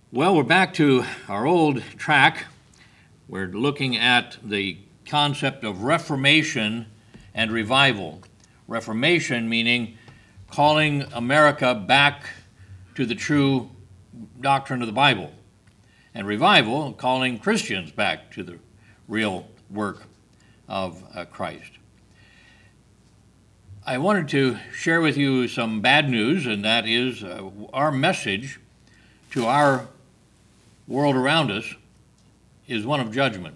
Well, we're back to our old track. We're looking at the concept of reformation and revival. Reformation meaning calling America back to the true doctrine of the Bible, and revival calling Christians back to the real work of Christ. I wanted to share with you some bad news, and that is our message to our world around us is one of judgment.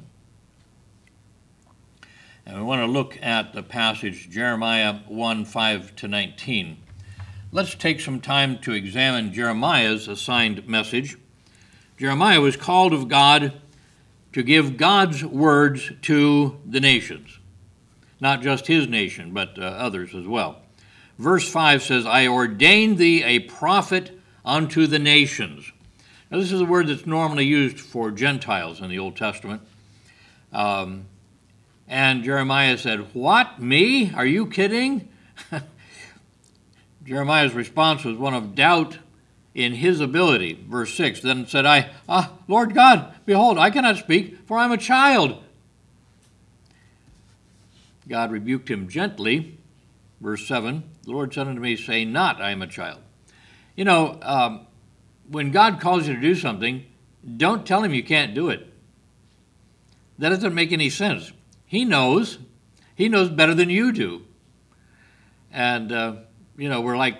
And we want to look at the passage Jeremiah 1:5-19. Let's take some time to examine Jeremiah's assigned message. Jeremiah was called of God to give God's words to the nations, not just his nation, but others as well. Verse 5 says, I ordained thee a prophet unto the nations. Now, this is a word that's normally used for Gentiles in the Old Testament. And Jeremiah said, what, me? Are you kidding? Jeremiah's response was one of doubt in his ability. Verse 6, then said I, Lord God, behold, I cannot speak, for I am a child. God rebuked him gently. Verse 7, the Lord said unto me, say not, I am a child. You know, when God calls you to do something, don't tell him you can't do it. That doesn't make any sense. He knows. He knows better than you do. And, we're like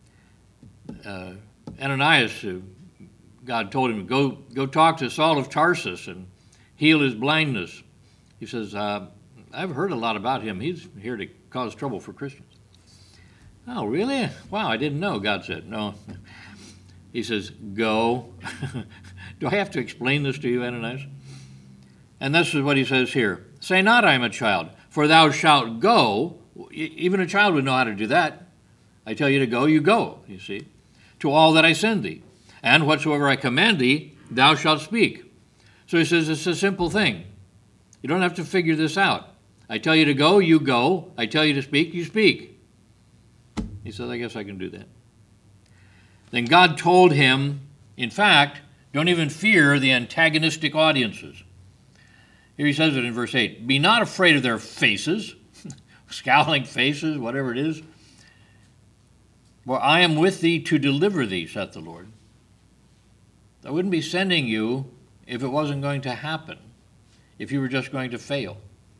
Ananias. God told him, go talk to Saul of Tarsus and heal his blindness. He says, I've heard a lot about him. He's here to cause trouble for Christians. Oh, really? Wow, I didn't know, God said. No. He says, go. Do I have to explain this to you, Ananias? And this is what he says here. Say not, I am a child, for thou shalt go. Even a child would know how to do that. I tell you to go, you go, you see, to all that I send thee. And whatsoever I command thee, thou shalt speak. So he says it's a simple thing. You don't have to figure this out. I tell you to go, you go. I tell you to speak, you speak. He says, I guess I can do that. Then God told him, in fact, don't even fear the antagonistic audiences. Here he says it in verse 8, be not afraid of their faces, scowling faces, whatever it is, for I am with thee to deliver thee, saith the Lord. I wouldn't be sending you if it wasn't going to happen, if you were just going to fail.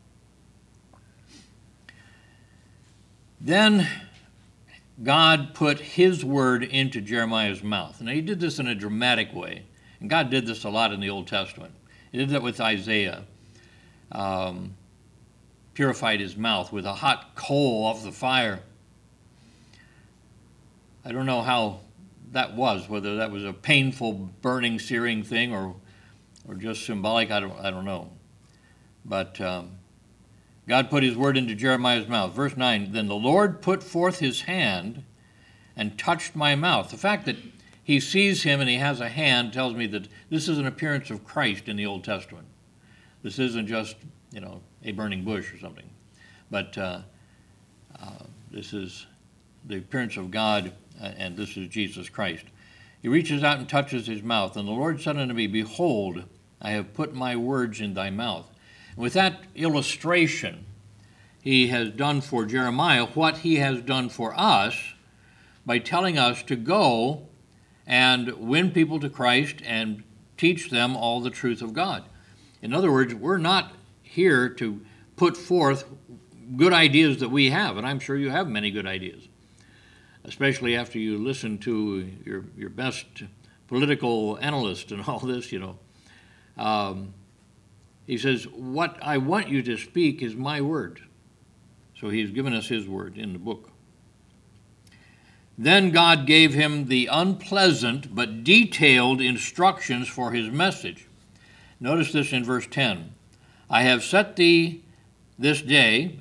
Then God put his word into Jeremiah's mouth. Now, he did this in a dramatic way. And God did this a lot in the Old Testament. He did that with Isaiah. Purified his mouth with a hot coal off the fire. I don't know how that was, whether that was a painful, burning, searing thing or just symbolic. I don't know. But God put his word into Jeremiah's mouth. Verse 9, then the Lord put forth his hand and touched my mouth. The fact that he sees him and he has a hand tells me that this is an appearance of Christ in the Old Testament. This isn't just, a burning bush or something. But this is the appearance of God, and this is Jesus Christ. He reaches out and touches his mouth, and the Lord said unto me, behold, I have put my words in thy mouth. With that illustration, he has done for Jeremiah what he has done for us by telling us to go and win people to Christ and teach them all the truth of God. In other words, we're not here to put forth good ideas that we have, and I'm sure you have many good ideas, especially after you listen to your best political analyst and all this, He says, what I want you to speak is my word. So he's given us his word in the book. Then God gave him the unpleasant but detailed instructions for his message. Notice this in verse 10. I have this day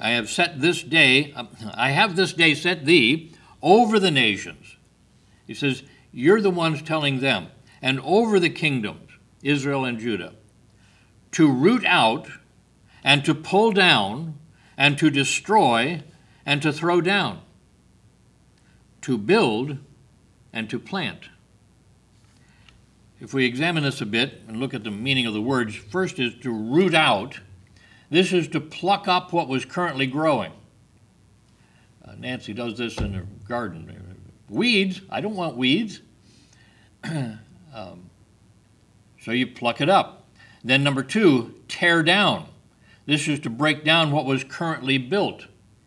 set thee over the nations. He says, you're the ones telling them, and over the kingdoms, Israel and Judah, to root out and to pull down and to destroy and to throw down, to build and to plant. if we examine this a bit and look at the meaning of the words, first is to root out. This is to pluck up what was currently growing. Nancy does this in her garden. Weeds, I don't want weeds. So you pluck it up. Then number 2, tear down. This is to break down what was currently built.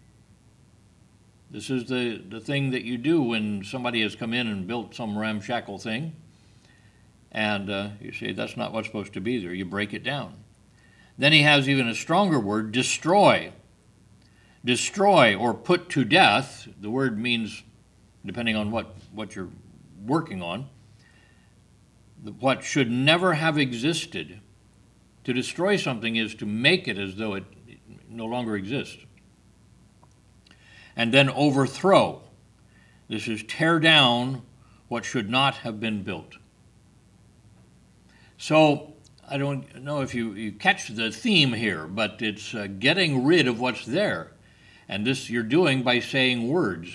This is the thing that you do when somebody has come in and built some ramshackle thing. And you say, that's not what's supposed to be there. You break it down. Then he has even a stronger word, destroy. Destroy or put to death. The word means, depending on what you're working on, what should never have existed. To destroy something is to make it as though it no longer exists. And then overthrow. This is tear down what should not have been built. So I don't know if you catch the theme here, but it's getting rid of what's there. And this you're doing by saying words.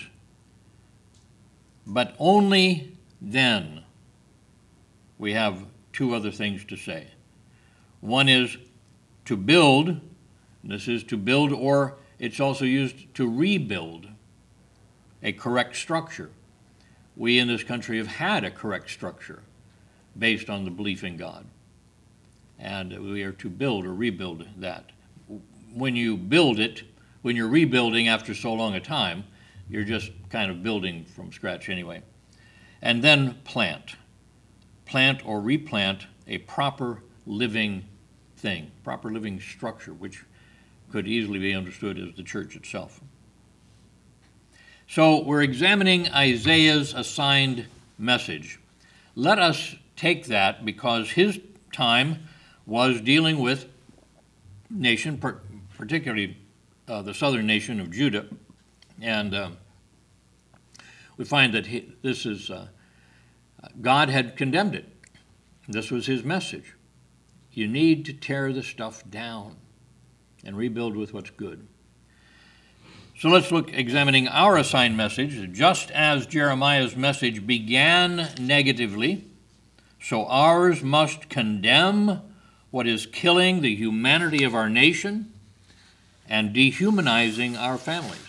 But only then we have 2 other things to say. One is to build. This is to build, or it's also used to rebuild a correct structure. We in this country have had a correct structure based on the belief in God. And we are to build or rebuild that. When you build it, when you're rebuilding after so long a time, you're just kind of building from scratch anyway. And then plant. Plant or replant a proper living thing, proper living structure, which could easily be understood as the church itself. So we're examining Isaiah's assigned message. Let us take that because his time was dealing with nation, particularly the southern nation of Judah, and we find that God had condemned it. This was his message. You need to tear the stuff down and rebuild with what's good. So let's look examining our assigned message. Just as Jeremiah's message began negatively, so ours must condemn what is killing the humanity of our nation and dehumanizing our families.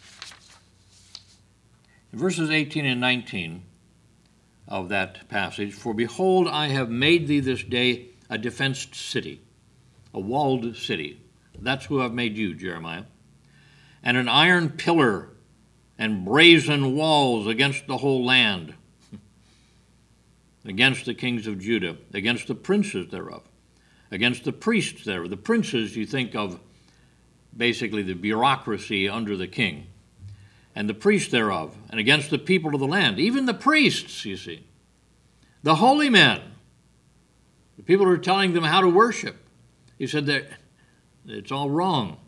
In verses 18 and 19 of that passage, for behold, I have made thee this day a defenced city, a walled city. That's who I've made you, Jeremiah. And an iron pillar and brazen walls against the whole land, against the kings of Judah, against the princes thereof, against the priests thereof. The princes, you think of basically the bureaucracy under the king, and the priests thereof, and against the people of the land, even the priests, you see, the holy men, the people who are telling them how to worship. He said that it's all wrong.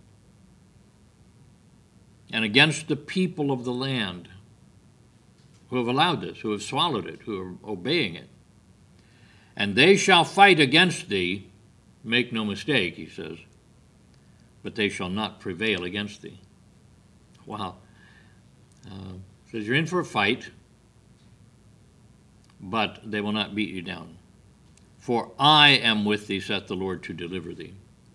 And against the people of the land who have allowed this, who have swallowed it, who are obeying it. And they shall fight against thee, make no mistake, he says, but they shall not prevail against thee. Wow. Says you're in for a fight, but they will not beat you down. For I am with thee, saith the Lord, to deliver thee.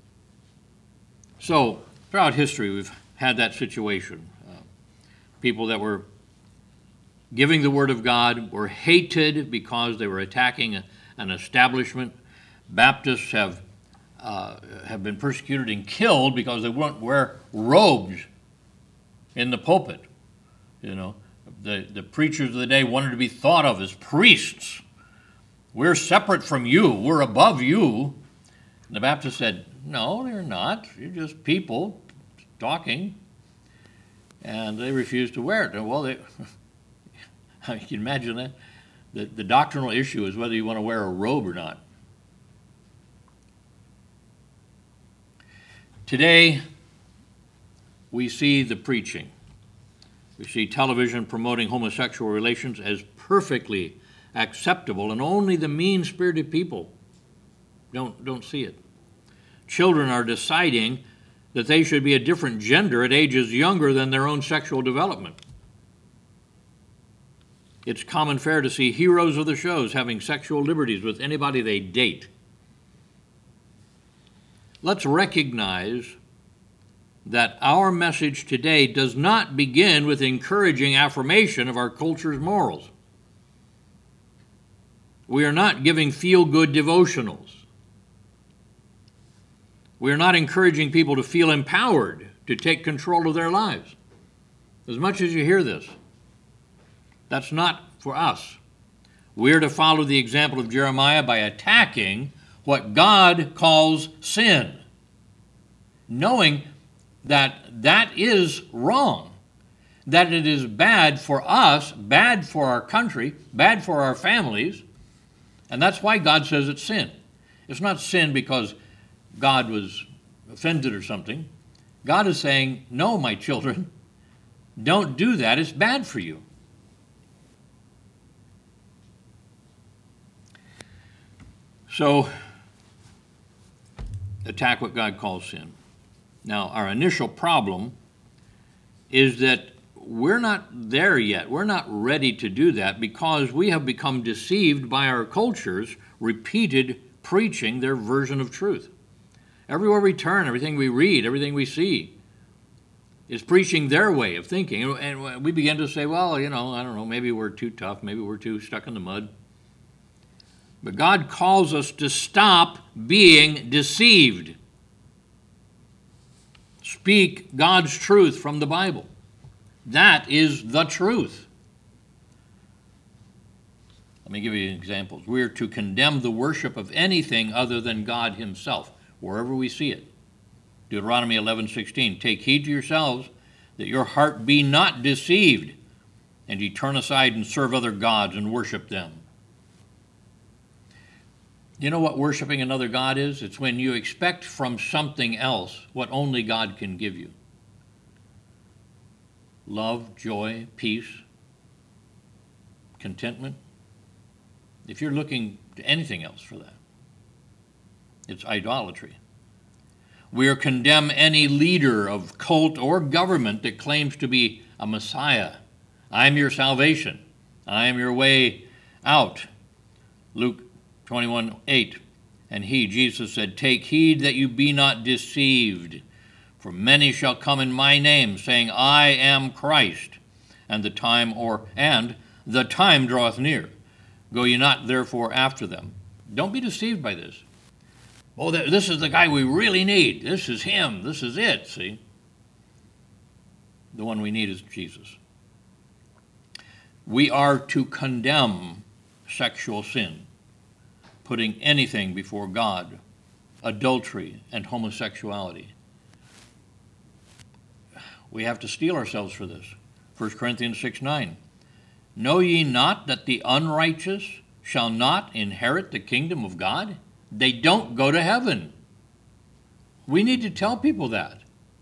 So, throughout history, we've had that situation. People that were giving the word of God were hated because they were attacking an establishment. Baptists have been persecuted and killed because they wouldn't wear robes in the pulpit. You know, the preachers of the day wanted to be thought of as priests. We're separate from you. We're above you. And the Baptists said, no, they're not. You're just people talking. And they refused to wear it. Well, you can imagine that. The doctrinal issue is whether you want to wear a robe or not. Today, we see the preaching. We see television promoting homosexual relations as perfectly acceptable, and only the mean-spirited people don't see it. Children are deciding that they should be a different gender at ages younger than their own sexual development. It's common fare to see heroes of the shows having sexual liberties with anybody they date. Let's recognize that our message today does not begin with encouraging affirmation of our culture's morals. We are not giving feel-good devotionals. We are not encouraging people to feel empowered to take control of their lives. As much as you hear this, that's not for us. We are to follow the example of Jeremiah by attacking what God calls sin, knowing that that is wrong, that it is bad for us, bad for our country, bad for our families, and that's why God says it's sin. It's not sin because God was offended or something. God is saying, no, my children, don't do that. It's bad for you. So, attack what God calls sin. Now, our initial problem is that we're not there yet. We're not ready to do that because we have become deceived by our culture's repeated preaching their version of truth. Everywhere we turn, everything we read, everything we see is preaching their way of thinking. And we begin to say, well, I don't know, maybe we're too tough, maybe we're too stuck in the mud. But God calls us to stop being deceived. Speak God's truth from the Bible. That is the truth. Let me give you examples. We are to condemn the worship of anything other than God himself, wherever we see it. Deuteronomy 11:16, take heed to yourselves that your heart be not deceived, and ye turn aside and serve other gods and worship them. You know what worshiping another god is? It's when you expect from something else what only God can give you. Love, joy, peace, contentment. If you're looking to anything else for that, it's idolatry. We are condemn any leader of cult or government that claims to be a Messiah. I am your salvation. I am your way out. Luke 21:8. And he, Jesus, said, take heed that you be not deceived. For many shall come in my name, saying, I am Christ, and the time draweth near. Go ye not therefore after them. Don't be deceived by this. Oh, this is the guy we really need. This is him. This is it, see? The one we need is Jesus. We are to condemn sexual sin, putting anything before God, adultery, and homosexuality. We have to steel ourselves for this. 1 Corinthians 6:9. Know ye not that the unrighteous shall not inherit the kingdom of God? They don't go to heaven. We need to tell people that.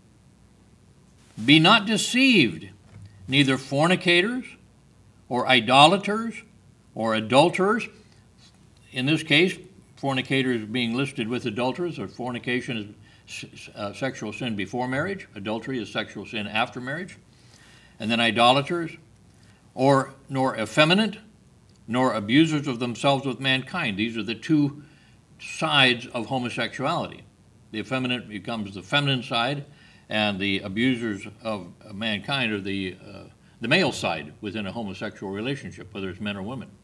Be not deceived, neither fornicators, or idolaters, or adulterers. In this case, fornicators being listed with adulterers, or fornication is sexual sin before marriage. Adultery is sexual sin after marriage. And then idolaters, nor effeminate, nor abusers of themselves with mankind. These are the two sides of homosexuality. The effeminate becomes the feminine side, and the abusers of mankind are the male side within a homosexual relationship, whether it's men or women.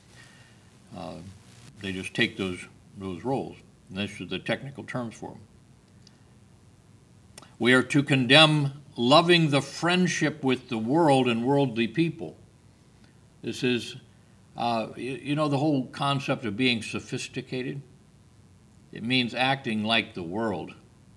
They just take those roles. And this is the technical terms for them. We are to condemn loving the friendship with the world and worldly people. This is, the whole concept of being sophisticated. It means acting like the world,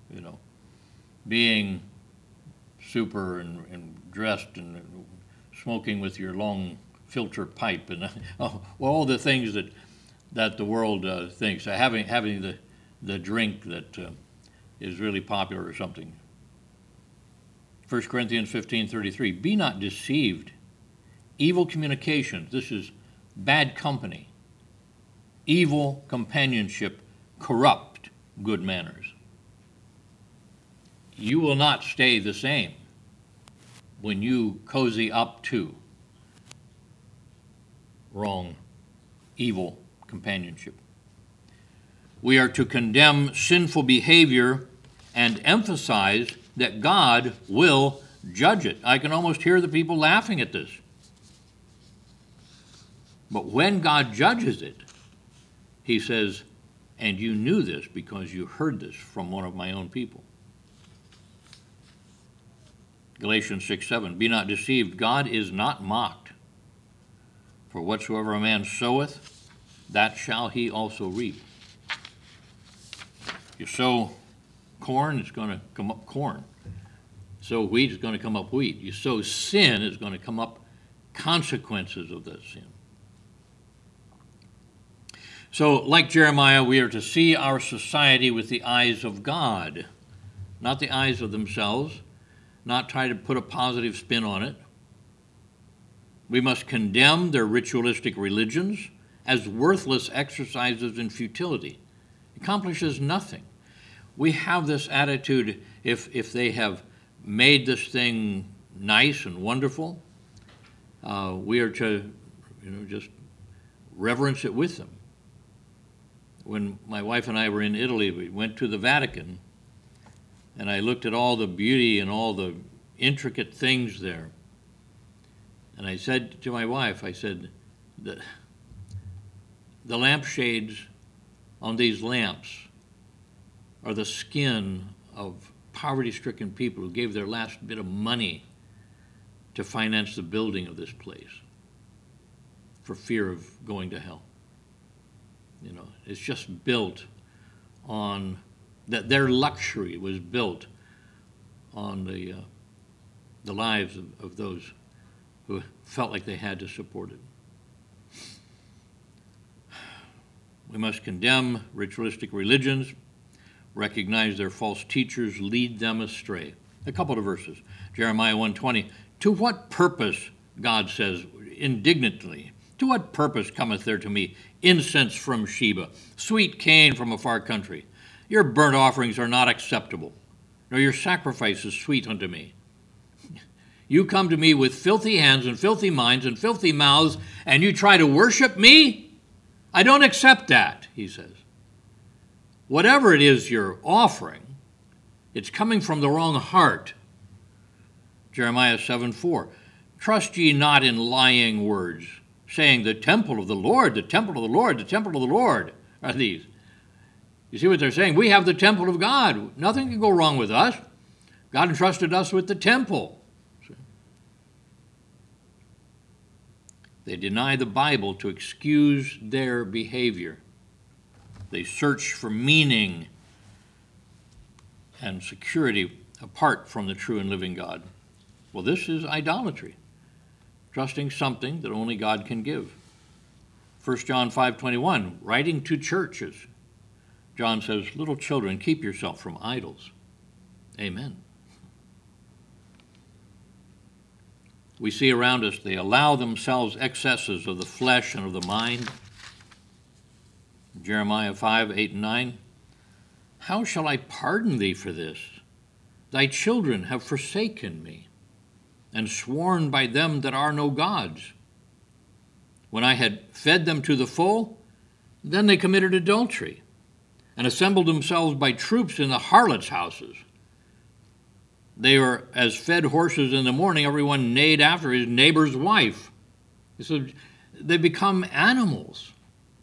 being super and dressed and smoking with your long filter pipe and all the things that the world thinks. Having the drink that is really popular or something. 1 Corinthians 15:33, be not deceived. Evil communications, this is bad company. Evil companionship corrupt good manners. You will not stay the same when you cozy up to wrong, evil companionship. We are to condemn sinful behavior and emphasize that God will judge it. I can almost hear the people laughing at this. But when God judges it, he says, and you knew this because you heard this from one of my own people. Galatians 6:7, be not deceived, God is not mocked. For whatsoever a man soweth, that shall he also reap. You sow corn, it's going to come up corn. Sow wheat, it's going to come up wheat. You sow sin, it's going to come up consequences of that sin. So, like Jeremiah, we are to see our society with the eyes of God, not the eyes of themselves, not try to put a positive spin on it. We must condemn their ritualistic religions as worthless exercises in futility. It accomplishes nothing. We have this attitude, if they have made this thing nice and wonderful, we are to, just reverence it with them. When my wife and I were in Italy, we went to the Vatican, and I looked at all the beauty and all the intricate things there. And I said to my wife, I said, the lampshades on these lamps are the skin of poverty-stricken people who gave their last bit of money to finance the building of this place for fear of going to hell. It's just built on that. Their luxury was built on the lives of those who felt like they had to support it. We must condemn ritualistic religions, recognize their false teachers lead them astray. A couple of verses. Jeremiah 1:20. To what purpose, God says indignantly, to what purpose cometh there to me incense from Sheba, sweet cane from a far country? Your burnt offerings are not acceptable, nor your sacrifices sweet unto me. You come to me with filthy hands and filthy minds and filthy mouths, and you try to worship me? I don't accept that, he says. Whatever it is you're offering, it's coming from the wrong heart. Jeremiah 7:4. Trust ye not in lying words, saying, the temple of the Lord, the temple of the Lord, the temple of the Lord are these. You see what they're saying? We have the temple of God. Nothing can go wrong with us. God entrusted us with the temple. They deny the Bible to excuse their behavior. They search for meaning and security apart from the true and living God. Well, this is idolatry, trusting something that only God can give. 1 John 5:21, writing to churches, John says, little children, keep yourself from idols. Amen. We see around us they allow themselves excesses of the flesh and of the mind. Jeremiah 5:8-9, how shall I pardon thee for this? Thy children have forsaken me, and sworn by them that are no gods. When I had fed them to the full, then they committed adultery, and assembled themselves by troops in the harlots' houses. They were as fed horses in the morning, everyone neighed after his neighbor's wife. So they become animals.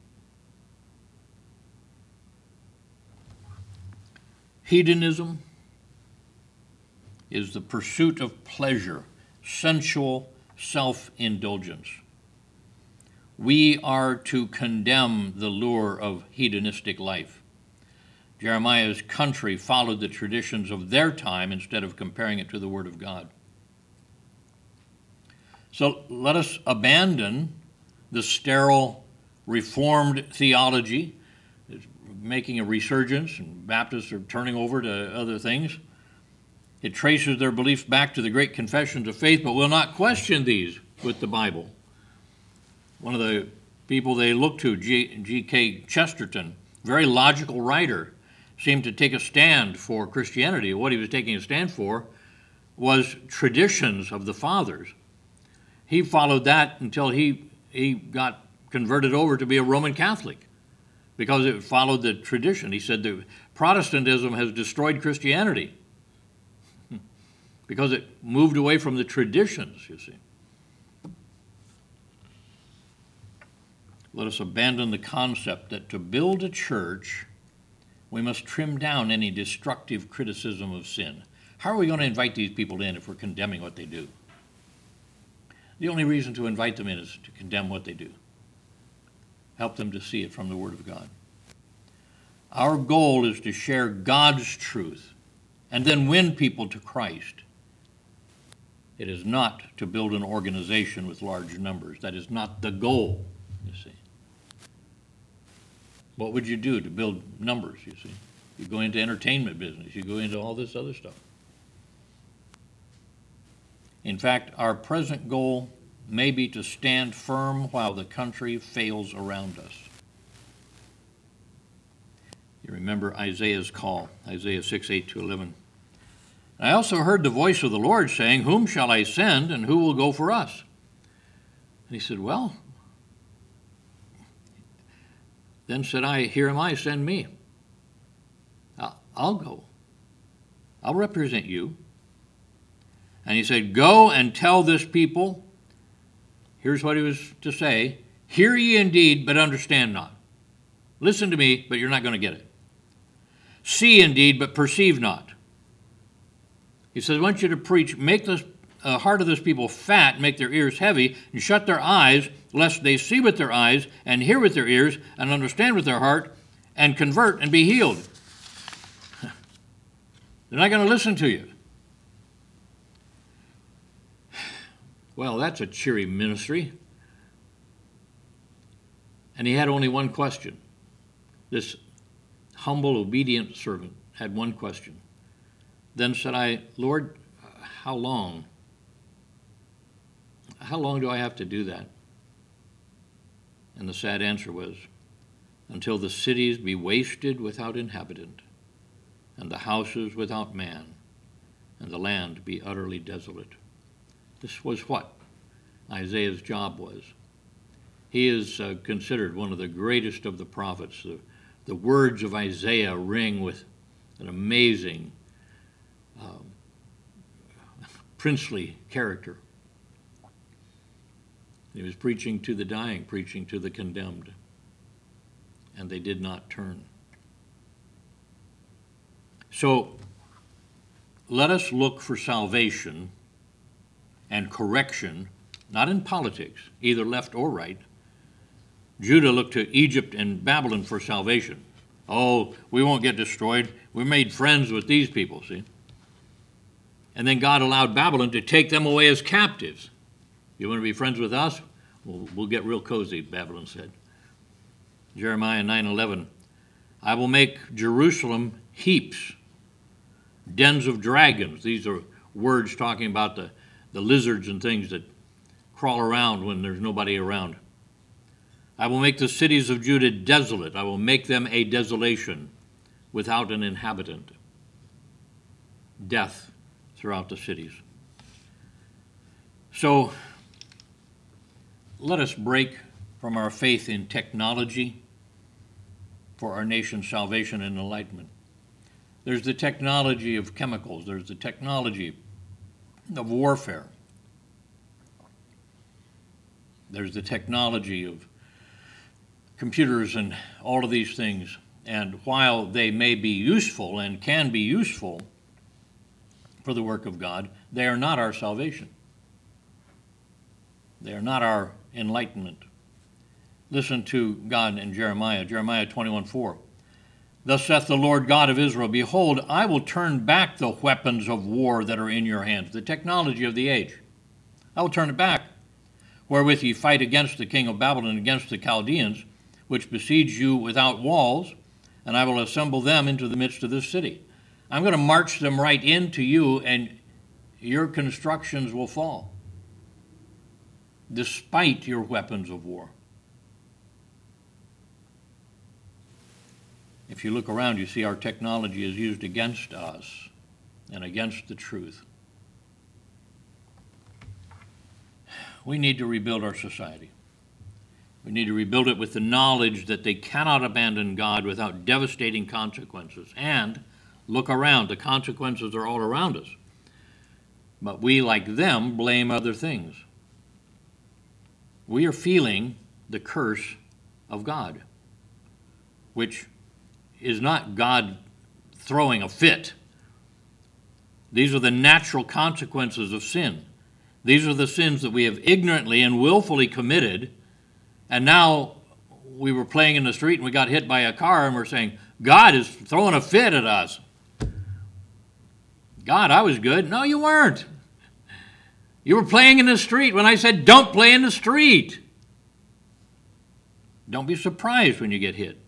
Hedonism is the pursuit of pleasure, sensual self-indulgence. We are to condemn the lure of hedonistic life. Jeremiah's country followed the traditions of their time instead of comparing it to the Word of God. So let us abandon the sterile Reformed theology. It's making a resurgence, and Baptists are turning over to other things. It traces their beliefs back to the great confessions of faith, but will not question these with the Bible. One of the people they look to, G.K. Chesterton, very logical writer, seemed to take a stand for Christianity. What he was taking a stand for was traditions of the fathers. He followed that until he got converted over to be a Roman Catholic because it followed the tradition. He said that Protestantism has destroyed Christianity because it moved away from the traditions, you see. Let us abandon the concept that to build a church, we must trim down any destructive criticism of sin. How are we going to invite these people in if we're condemning what they do? The only reason to invite them in is to condemn what they do. Help them to see it from the Word of God. Our goal is to share God's truth and then win people to Christ. It is not to build an organization with large numbers. That is not the goal, you see. What would you do to build numbers, you see? You go into entertainment business. You go into all this other stuff. In fact, our present goal may be to stand firm while the country fails around us. You remember Isaiah's call, Isaiah 6:8-11. I also heard the voice of the Lord saying, "Whom shall I send, and who will go for us?" And he said, "Well," then said I, "Here am I, send me." I'll go. I'll represent you. And he said, "Go and tell this people," here's what he was to say, "Hear ye indeed, but understand not. Listen to me, but you're not going to get it. See indeed, but perceive not." He says, I want you to preach, make the heart of this people fat, make their ears heavy, and shut their eyes, lest they see with their eyes, and hear with their ears, and understand with their heart, and convert and be healed. They're not going to listen to you. Well, that's a cheery ministry. And he had only one question. This humble, obedient servant had one question. Then said I, "Lord, how long? How long do I have to do that?" And the sad answer was, "Until the cities be wasted without inhabitant, and the houses without man, and the land be utterly desolate." This was what Isaiah's job was. He is considered one of the greatest of the prophets. The words of Isaiah ring with an amazing princely character. He was preaching to the dying, preaching to the condemned, and they did not turn. So let us look for salvation and correction, not in politics, either left or right. Judah looked to Egypt and Babylon for salvation. Oh, we won't get destroyed. We made friends with these people, see? And then God allowed Babylon to take them away as captives. You want to be friends with us? We'll get real cozy, Babylon said. Jeremiah 9:11, I will make Jerusalem heaps, dens of dragons. These are words talking about the lizards and things that crawl around when there's nobody around. I will make the cities of Judah desolate. I will make them a desolation without an inhabitant. Death throughout the cities. So let us break from our faith in technology for our nation's salvation and enlightenment. There's the technology of chemicals. There's the technology of warfare. There's the technology of computers and all of these things. And while they may be useful and can be useful for the work of God, they are not our salvation. They are not our enlightenment. Listen to God in Jeremiah 21:4. Thus saith the Lord God of Israel, behold, I will turn back the weapons of war that are in your hands, the technology of the age. I will turn it back, wherewith ye fight against the king of Babylon and against the Chaldeans, which besiege you without walls, and I will assemble them into the midst of this city. I'm going to march them right into you, and your constructions will fall, despite your weapons of war. If you look around, you see our technology is used against us and against the truth. We need to rebuild our society. We need to rebuild it with the knowledge that they cannot abandon God without devastating consequences. And look around. The consequences are all around us. But we, like them, blame other things. We are feeling the curse of God, which is not God throwing a fit. These are the natural consequences of sin. These are the sins that we have ignorantly and willfully committed, and now we were playing in the street and we got hit by a car and we're saying, God is throwing a fit at us. God, I was good. No, you weren't. You were playing in the street when I said, don't play in the street. Don't be surprised when you get hit.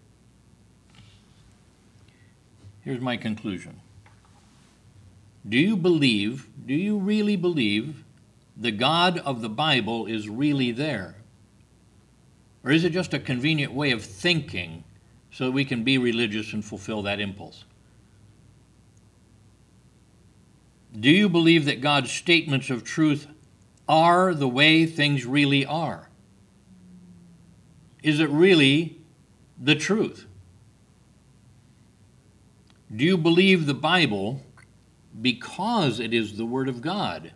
Here's my conclusion. Do you really believe the God of the Bible is really there? Or is it just a convenient way of thinking so that we can be religious and fulfill that impulse? Do you believe that God's statements of truth are the way things really are? Is it really the truth? Do you believe the Bible because it is the Word of God?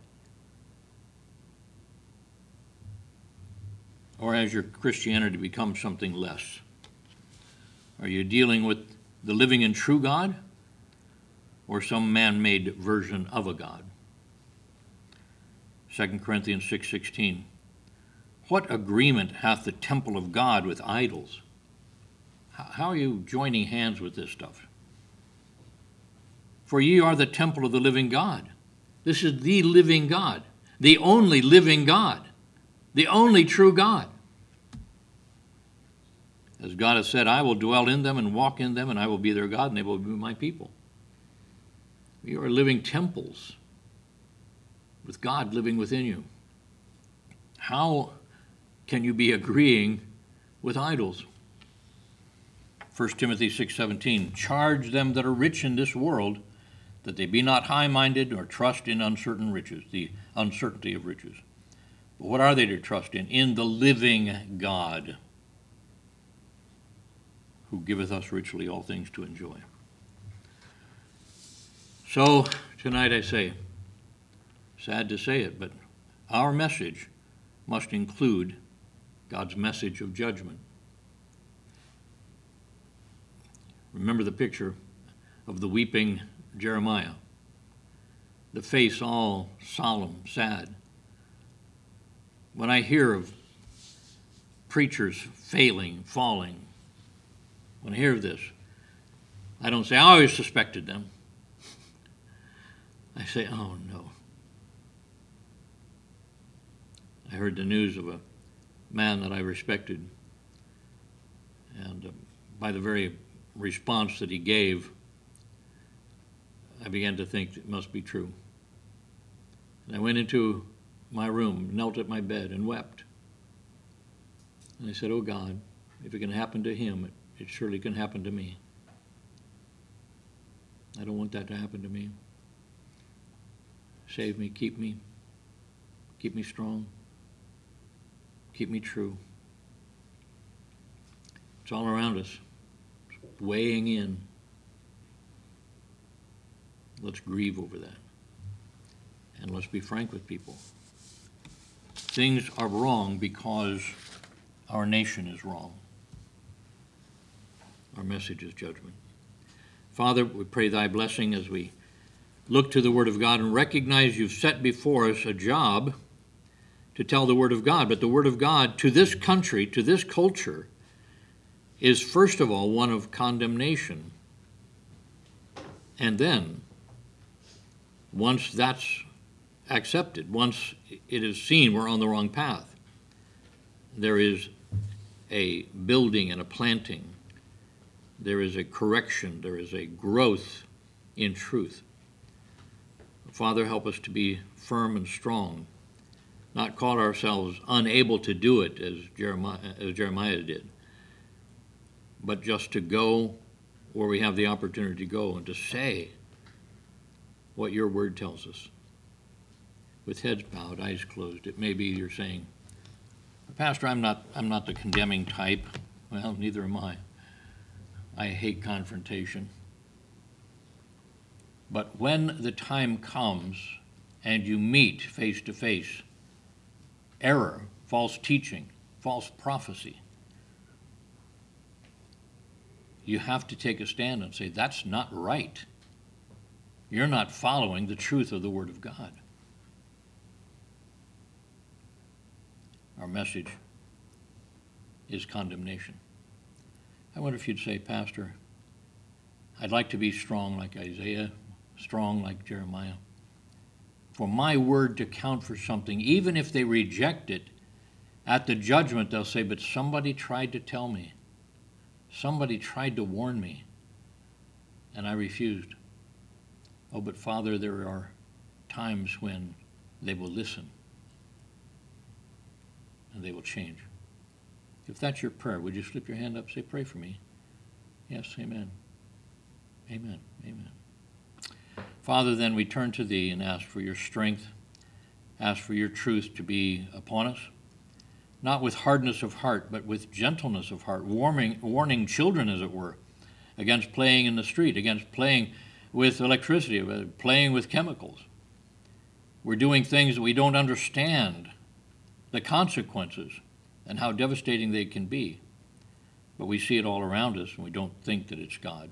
Or has your Christianity become something less? Are you dealing with the living and true God or some man-made version of a God? 2 Corinthians 6:16. What agreement hath the temple of God with idols? How are you joining hands with this stuff? For ye are the temple of the living God. This is the living God, the only living God, the only true God. As God has said, I will dwell in them and walk in them, and I will be their God, and they will be my people. You are living temples with God living within you. How can you be agreeing with idols? 1 Timothy 6:17, charge them that are rich in this world, that they be not high-minded or trust in uncertain riches, the uncertainty of riches. But what are they to trust in? In the living God, who giveth us richly all things to enjoy. So tonight I say, sad to say it, but our message must include God's message of judgment. Remember the picture of the weeping Jeremiah, the face all solemn, sad. When I hear of preachers failing, falling, when I hear of this, I don't say, I always suspected them. I say, oh no. I heard the news of a man that I respected, and by the very response that he gave, I began to think it must be true. And I went into my room, knelt at my bed, and wept. And I said, oh God, if it can happen to him, it surely can happen to me. I don't want that to happen to me. Save me, keep me strong, keep me true. It's all around us, it's weighing in. Let's grieve over that. And let's be frank with people. Things are wrong because our nation is wrong. Our message is judgment. Father, we pray thy blessing as we look to the Word of God and recognize you've set before us a job to tell the Word of God. But the Word of God to this country, to this culture, is first of all one of condemnation. And then, once that's accepted, once it is seen we're on the wrong path, there is a building and a planting. There is a correction. There is a growth in truth. Father, help us to be firm and strong, not call ourselves unable to do it as Jeremiah did, but just to go where we have the opportunity to go and to say what your word tells us. With heads bowed, eyes closed, it may be you're saying, Pastor, I'm not the condemning type. Well, neither am I. I hate confrontation. But when the time comes and you meet face to face error, false teaching, false prophecy, you have to take a stand and say, that's not right. You're not following the truth of the Word of God. Our message is condemnation. I wonder if you'd say, Pastor, I'd like to be strong like Isaiah, strong like Jeremiah. For my word to count for something, even if they reject it, at the judgment they'll say, but somebody tried to tell me. Somebody tried to warn me, and I refused. Oh, but Father, there are times when they will listen and they will change. If that's your prayer, would you slip your hand up, say, pray for me? Yes, amen. Amen, amen. Father, then we turn to Thee and ask for Your strength, ask for Your truth to be upon us, not with hardness of heart, but with gentleness of heart, warning children, as it were, against playing in the street, against playing with electricity, playing with chemicals. We're doing things that we don't understand the consequences and how devastating they can be, but we see it all around us and we don't think that it's God.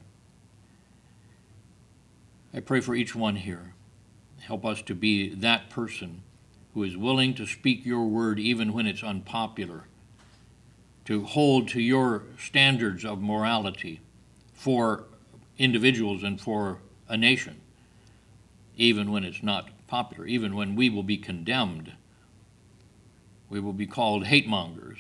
I pray for each one here. Help us to be that person who is willing to speak Your word even when it's unpopular, to hold to Your standards of morality for individuals and for a nation, even when it's not popular, even when we will be condemned. We will be called hate mongers.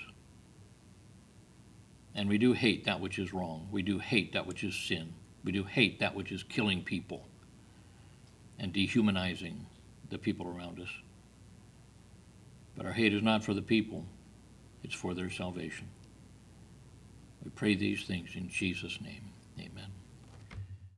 And we do hate that which is wrong. We do hate that which is sin. We do hate that which is killing people and dehumanizing the people around us. But our hate is not for the people, it's for their salvation. We pray these things in Jesus' name. Amen.